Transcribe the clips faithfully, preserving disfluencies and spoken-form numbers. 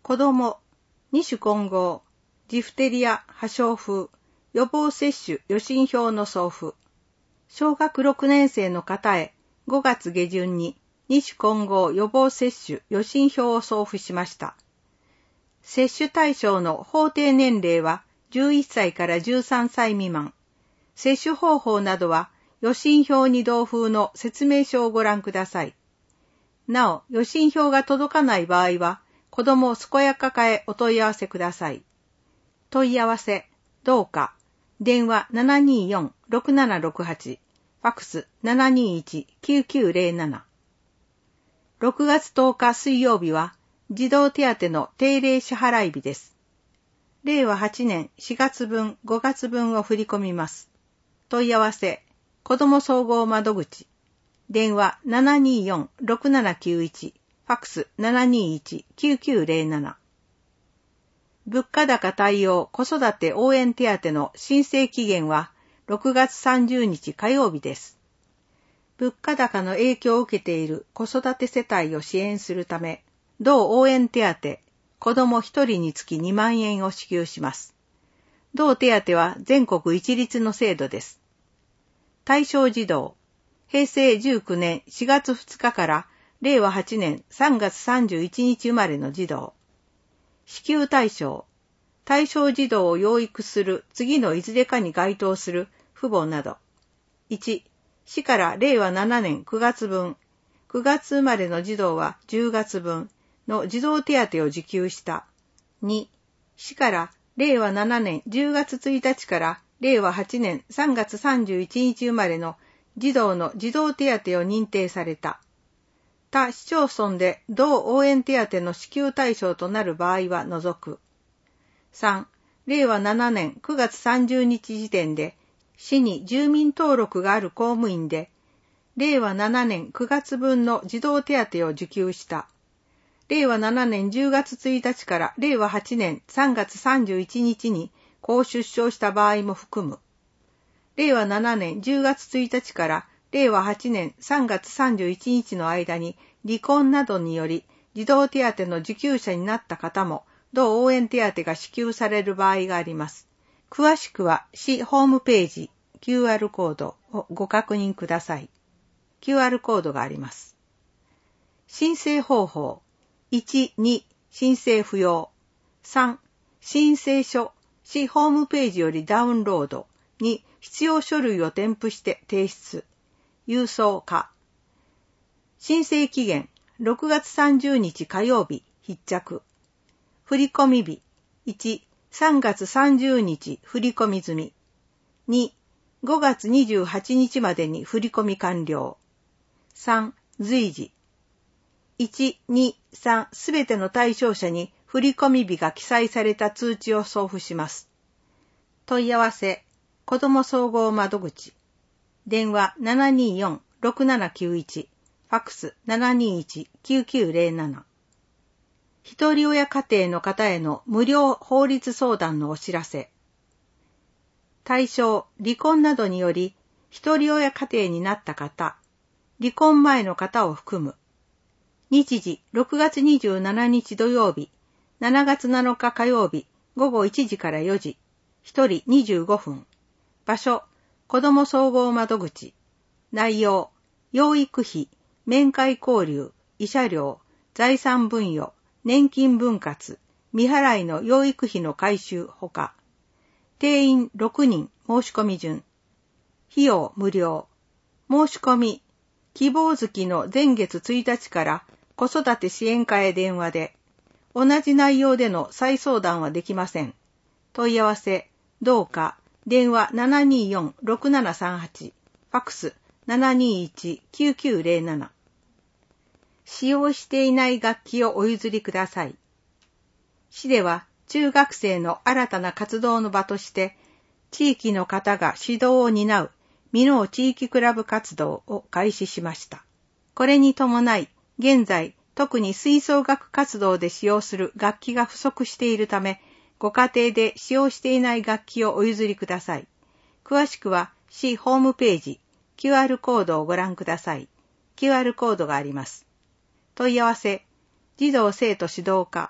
子供、二種混合、ジフテリア、破傷風、予防接種予診票の送付。小学ろくねん生の方へごがつ下旬に二種混合予防接種予診票を送付しました。接種対象の法定年齢はじゅういっさいからじゅうさんさい未満。接種方法などは予診票に同封の説明書をご覧ください。なお、予診票が届かない場合は、子ども健やか課へお問い合わせください。問い合わせ、どうか、電話 ななにーよん ろくななろくはち、ファックス ななにーいち きゅうきゅうゼロなな。ろくがつとおか水曜日は、児童手当の定例支払い日です。れいわはちねんしがつぶん、ごがつぶんを振り込みます。問い合わせ、子ども総合窓口、電話 ななにーよん ろくななきゅういち、ファックス ななにーいち きゅうきゅうゼロなな。物価高対応子育て応援手当の申請期限はろくがつさんじゅうにち火曜日です。物価高の影響を受けている子育て世帯を支援するため、同応援手当、子どもひとりにつきにまんえんを支給します。同手当は全国一律の制度です。対象児童、へいせいじゅうきゅうねんしがつふつかかられいわはちねんさんがつさんじゅういちにち生まれの児童。支給対象、対象児童を養育する次のいずれかに該当する父母など。いち、市かられいわななねんくがつぶん、くがつ生まれの児童はじゅうがつぶんの児童手当を受給した。に、市かられいわななねんじゅうがつついたちかられいわはちねんさんがつさんじゅういちにち生まれの児童の児童手当を認定された。他市町村で同応援手当の支給対象となる場合は除く。さん、れいわななねんくがつさんじゅうにち時点で市に住民登録がある公務員で、れいわななねんくがつぶんの児童手当を受給した。れいわななねんじゅうがつついたちかられいわはちねんさんがつさんじゅういちにちに子出生した場合も含む。れいわななねんじゅうがつついたちかられいわはちねんさんがつさんじゅういちにちの間に離婚などにより児童手当の受給者になった方も同応援手当が支給される場合があります。詳しくは市ホームページ キューアール コードをご確認ください。キューアール コードがあります。申請方法。いち、に、申請不要。さん、申請書、市ホームページよりダウンロード。に、必要書類を添付して提出。郵送可。申請期限、ろくがつさんじゅうにち火曜日、必着。振込日、いち、さんがつさんじゅうにち振込済み。に、ごがつにじゅうはちにちまでに振込完了。さん、随時。いち、に、さんすべての対象者に振込日が記載された通知を送付します。問い合わせ、子ども総合窓口。電話 ななにーよん ろくななきゅういち、ファックス ななにーいち きゅうきゅうゼロなな。一人親家庭の方への無料法律相談のお知らせ。対象、離婚などにより一人親家庭になった方、離婚前の方を含む。日時、ろくがつにじゅうしちにち土曜日、しちがつなのか火曜日、ごごいちじからよじ、一人にじゅうごふん。場所、子ども総合窓口。内容、養育費、面会交流、慰謝料、財産分与、年金分割、未払いの養育費の回収ほか。定員ろくにん申し込み順。費用無料。申し込み、希望月の前月ついたちから子育て支援課へ電話で、同じ内容での再相談はできません。問い合わせ、どうか、電話 ななにーよん ろくななさんはち、ファックス ななにーいち きゅうきゅうゼロなな。使用していない楽器をお譲りください。市では中学生の新たな活動の場として、地域の方が指導を担う箕面地域クラブ活動を開始しました。これに伴い、現在、特に吹奏楽活動で使用する楽器が不足しているため、ご家庭で使用していない楽器をお譲りください。詳しくは市ホームページ、キューアール コードをご覧ください。キューアール コードがあります。問い合わせ、児童生徒指導課、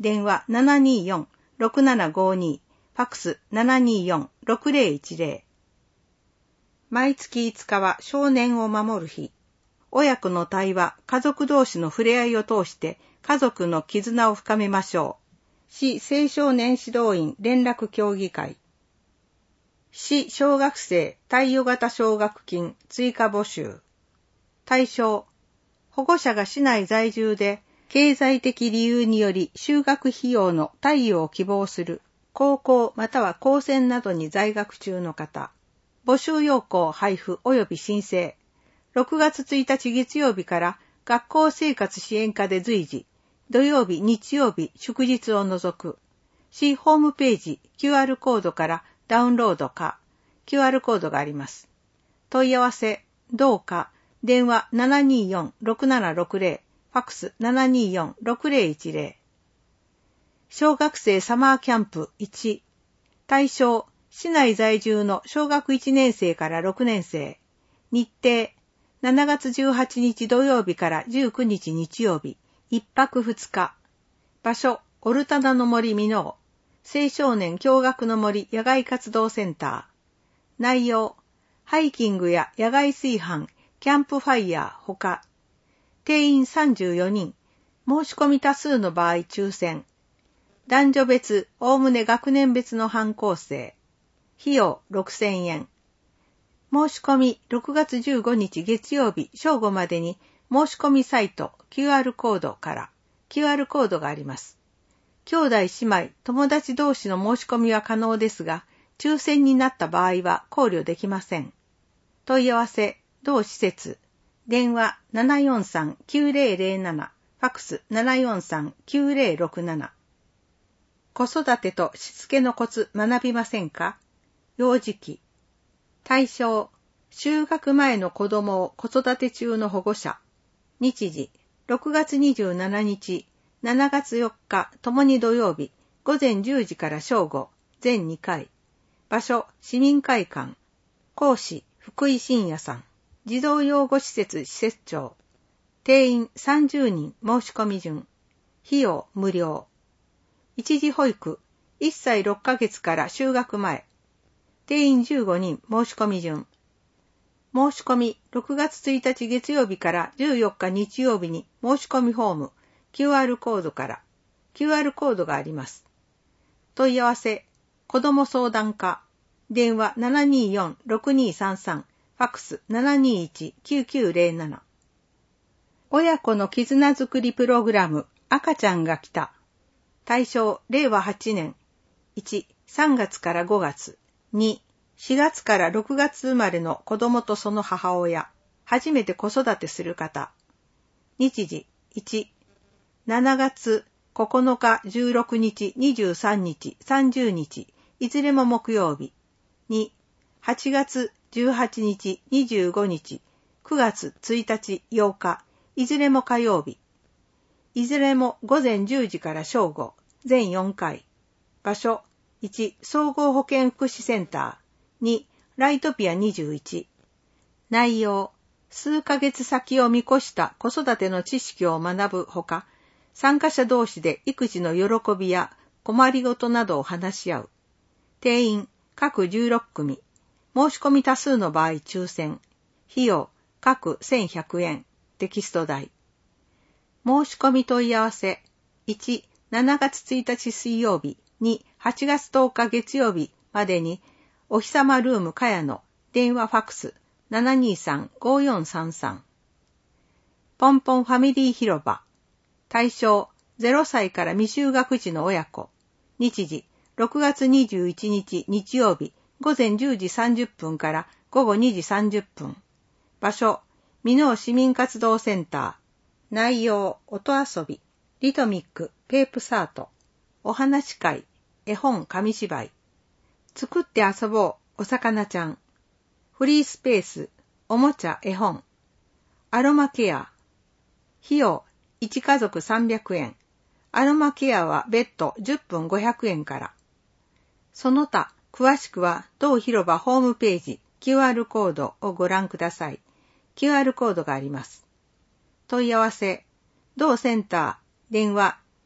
電話 ななにーよん ろくななごに、ファックス ななにーよん ろくぜろいちぜろ。毎月いつかは少年を守る日。親子の対話、家族同士の触れ合いを通して家族の絆を深めましょう。市青少年指導員連絡協議会。市小学生貸与型奨学金追加募集。対象、保護者が市内在住で経済的理由により就学費用の貸与を希望する高校または高専などに在学中の方。募集要項配布及び申請。ろくがつついたち月曜日から学校生活支援課で随時、土曜日、日曜日、祝日を除く。市ホームページ キューアール コードからダウンロードか、キューアール コードがあります。問い合わせ、どうか、電話 ななにーよん ろくななろくぜろ、ファックス ななにーよん ろくぜろいちぜろ。小学生サマーキャンプいち。対象、市内在住の小学いちねん生からろくねん生。日程、しちがつじゅうはちにち土曜日からじゅうくにち日曜日。一泊二日。場所、オルタナの森箕面。青少年共学の森野外活動センター。内容、ハイキングや野外炊飯、キャンプファイヤーほか。定員さんじゅうよにん。申し込み多数の場合抽選。男女別、おおむね学年別の班構成。費用ろくせんえん。申し込みろくがつじゅうごにち月曜日正午までに申し込みサイト キューアール コードから キューアール コードがあります。兄弟姉妹、友達同士の申し込みは可能ですが、抽選になった場合は考慮できません。問い合わせ、同施設、電話 ななよんさん きゅうぜろぜろなな、ファックス ななよんさん きゅうぜろろくなな。子育てとしつけのコツ学びませんか？幼児期。対象、就学前の子供を子育て中の保護者。日時、ろくがつにじゅうしちにち、しちがつよっか、ともに土曜日、午前じゅうじから正午、全にかい。場所、市民会館。講師、福井真也さん。児童養護施設施設長。定員さんじゅうにん申し込み順。費用無料。一時保育、いっさいろっかげつから就学前。定員じゅうごにん申し込み順。申し込みろくがつついたち月曜日からじゅうよっか日曜日に申し込みフォーム キューアール コードから キューアール コードがあります。問い合わせ、子ども相談課、電話 ななにーよん ろくにーさんさん、ファックス ななにーいち きゅうきゅうぜろなな。親子の絆づくりプログラム、赤ちゃんが来た。対象、れいわはちねん。いち、さんがつからごがつ。に、しがつからろくがつ生まれの子供とその母親。初めて子育てする方。日時、いち、しちがつここのかじゅうろくにちにじゅうさんにちさんじゅうにち、いずれも木曜日。に、はちがつじゅうはちにちにじゅうごにち、くがつついたちようか、いずれも火曜日。いずれも午前じゅうじから正午、全よんかい。場所、いち、総合保健福祉センター。に、ライトピアにじゅういち。内容、数ヶ月先を見越した子育ての知識を学ぶほか、参加者同士で育児の喜びや困りごとなどを話し合う。定員、各じゅうろっくみ。申し込み多数の場合抽選。費用、各せんひゃくえん。テキスト代。申し込み問い合わせ。いち、しちがつついたち水曜日。に、はちがつとおか月曜日までに、おひさまルームかやの電話ファックス ななにーさん ごよんさんさん。ポンポンファミリー広場。対象、ゼロさいから未就学児の親子。日時、ろくがつにじゅういちにち日曜日、午前じゅうじさんじゅっぷんから午後にじさんじゅっぷん。場所、箕面市民活動センター。内容、音遊び、リトミック、ペープサート。お話会、絵本紙芝居。作って遊ぼう、お魚ちゃん。フリースペース、おもちゃ絵本。アロマケア。費用、いちかぞくさんびゃくえん。アロマケアは別途じゅっぷんごひゃくえんから。その他、詳しくは同広場ホームページ キューアール コードをご覧ください。キューアール コードがあります。問い合わせ、同センター、電話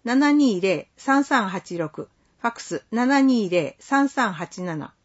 ななにーぜろ さんさんはちろく、ファックス ななにーぜろ さんさんはちなな。